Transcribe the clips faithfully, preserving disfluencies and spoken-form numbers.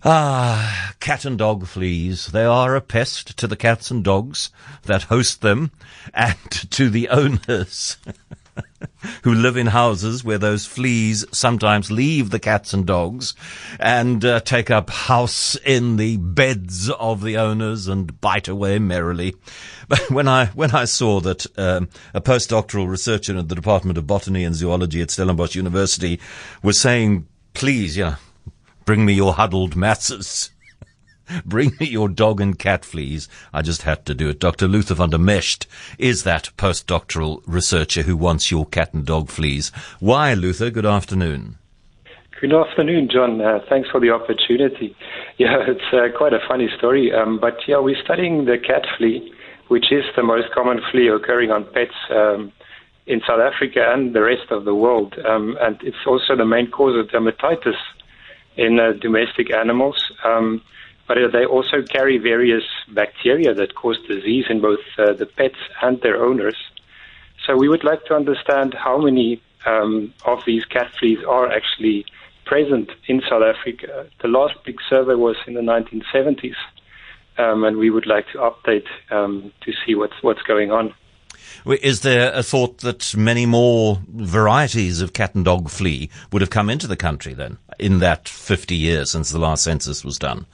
Ah, cat and dog fleas. They are a pest to the cats and dogs that host them and to the owners who live in houses where those fleas sometimes leave the cats and dogs and uh, take up house in the beds of the owners and bite away merrily. But when I when I saw that um, a postdoctoral researcher at the Department of Botany and Zoology at Stellenbosch University was saying, please, yeah, bring me your huddled masses. Bring me your dog and cat fleas. I just had to do it. Doctor Luther van der Mescht is that postdoctoral researcher who wants your cat and dog fleas. Why, Luther? Good afternoon. Good afternoon, John. Uh, thanks for the opportunity. Yeah, it's uh, quite a funny story. Um, but yeah, we're studying the cat flea, which is the most common flea occurring on pets um, in South Africa and the rest of the world. Um, and it's also the main cause of dermatitis in uh, domestic animals. Um, but uh, they also carry various bacteria that cause disease in both uh, the pets and their owners. So we would like to understand how many um, of these cat fleas are actually present in South Africa. The last big survey was in the nineteen seventies, um, and we would like to update um, to see what's what's going on. Is there a thought that many more varieties of cat and dog flea would have come into the country then, in that fifty years since the last census was done?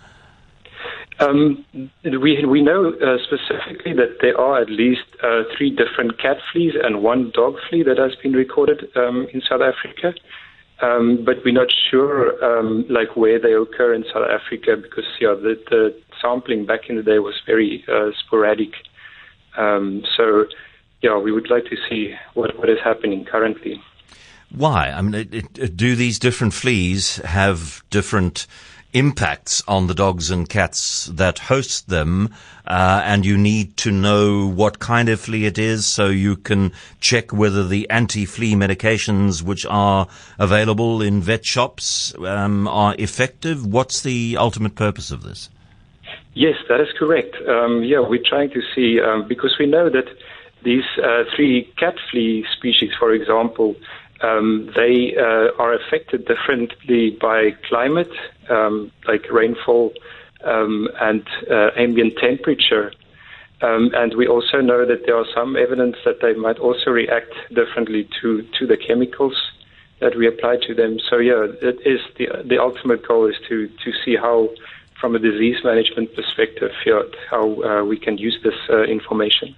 Um, we we know uh, specifically that there are at least uh, three different cat fleas and one dog flea that has been recorded um, in South Africa. Um, but we're not sure, um, like where they occur in South Africa, because yeah, the, the sampling back in the day was very uh, sporadic. Um, so, yeah, we would like to see what, what is happening currently. Why? I mean, it, it, do these different fleas have different impacts on the dogs and cats that host them, uh, and you need to know what kind of flea it is so you can check whether the anti-flea medications which are available in vet shops um, are effective? What's the ultimate purpose of this? Yes, that is correct. Um, yeah, we're trying to see, um, because we know that these uh, three cat flea species, for example, Um, they uh, are affected differently by climate, um, like rainfall um, and uh, ambient temperature. Um, and we also know that there are some evidence that they might also react differently to, to the chemicals that we apply to them. So, yeah, it is the, the ultimate goal is to, to see how, from a disease management perspective, yeah, how uh, we can use this uh, information.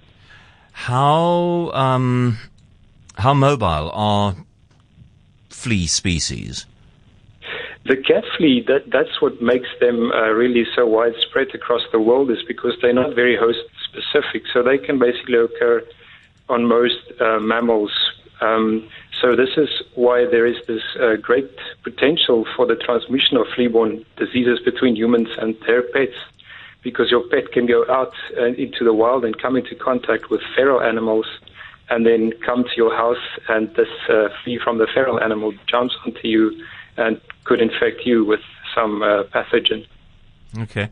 How um, how mobile are flea species? The cat flea, that, that's what makes them uh, really so widespread across the world, is because they're not very host specific. So they can basically occur on most uh, mammals. Um, so this is why there is this uh, great potential for the transmission of flea-borne diseases between humans and their pets, because your pet can go out uh, into the wild and come into contact with feral animals and then come to your house, and this uh, flea from the feral animal jumps onto you and could infect you with some uh, pathogen. Okay.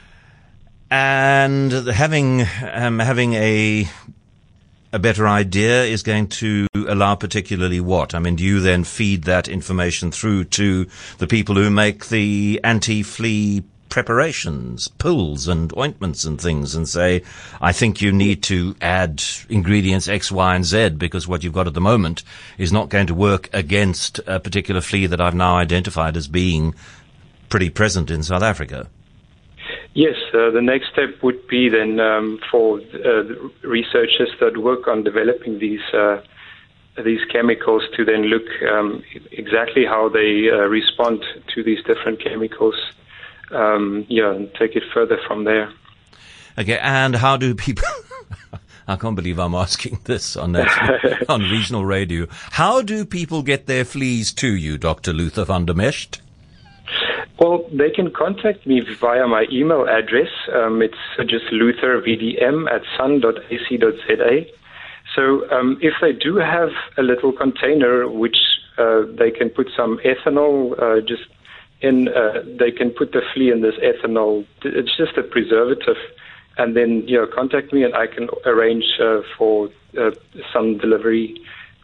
And having um, having a a better idea is going to allow particularly what? I mean, do you then feed that information through to the people who make the anti-flea preparations, pills and ointments and things, and say, I think you need to add ingredients X, Y, and Z because what you've got at the moment is not going to work against a particular flea that I've now identified as being pretty present in South Africa? Yes, uh, the next step would be then um, for uh, researchers that work on developing these uh, these chemicals to then look um, exactly how they uh, respond to these different chemicals. Um, yeah, and take it further from there. Okay, and how do people... I can't believe I'm asking this on national, on regional radio. How do people get their fleas to you, Doctor Luther van der Mescht? Well, they can contact me via my email address. Um, it's just luthervdm at sun dot a c dot z a. So um, if they do have a little container which uh, they can put some ethanol, uh, just in, uh, they can put the flea in this ethanol. It's just a preservative, and then you know contact me, and I can arrange uh, for uh, some delivery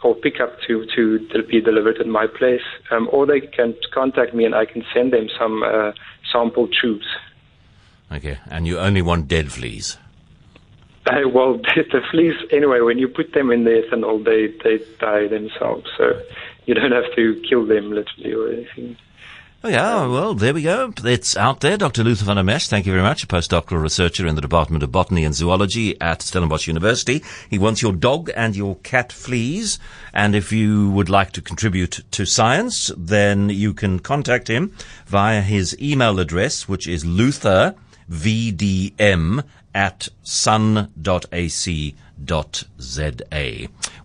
or pick up to, to be delivered at my place. Um, or they can contact me and I can send them some uh, sample tubes. Okay, and you only want dead fleas? Uh, well, the fleas, anyway, when you put them in the ethanol, they, they die themselves. So you don't have to kill them literally or anything. Oh, yeah, well, there we go. It's out there. Doctor Luther van der Mesch, thank you very much, a postdoctoral researcher in the Department of Botany and Zoology at Stellenbosch University. He wants your dog and your cat fleas, and if you would like to contribute to science, then you can contact him via his email address, which is luther v d m at sun dot a c dot z a.